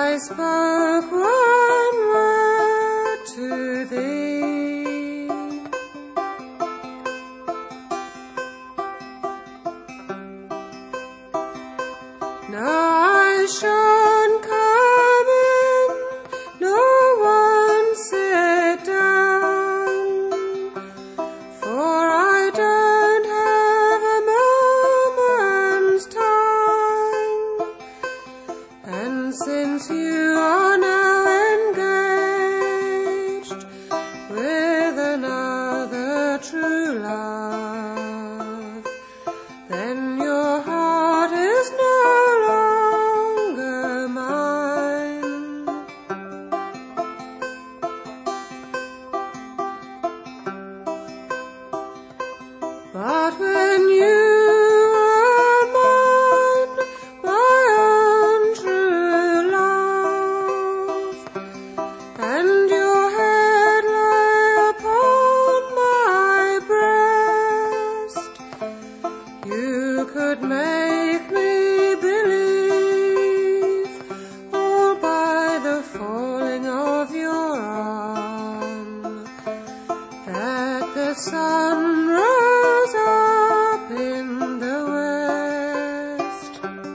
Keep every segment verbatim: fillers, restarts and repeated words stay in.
I spoke one word to thee. No, I shan't come in, no one sit down, for I don't have a moment's time, and since you are now engaged with another true love, then your heart is no longer mine. But when you were mine, my own true love, and your head lay upon my breast, you could make me believe, all by the falling of your arm, that the sun rose up in the west.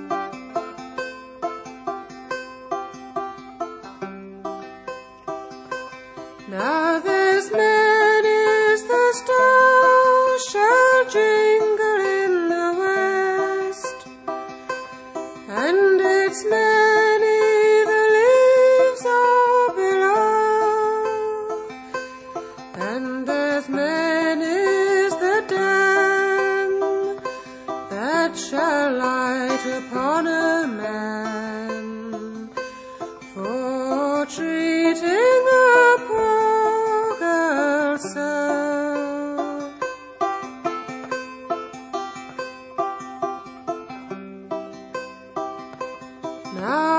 Now this many is the stars shall jingle in the west, and it's many the leaves are below, and as many is the dam that shall light upon a man for treating a poor girl so. Now